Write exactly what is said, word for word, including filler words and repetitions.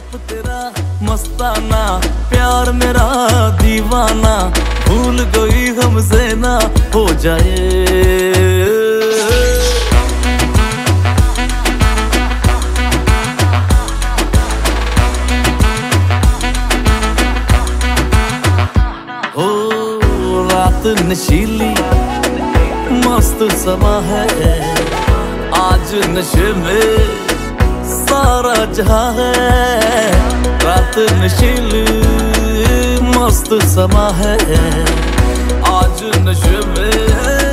रूप तेरा मस्ताना, प्यार मेरा दीवाना, भूल गई हमसे ना हो जाए। हो रात नशीली मस्त समा है, आज नशे में सारा जहां है। रात नशीली मस्त समा है, आज नशे में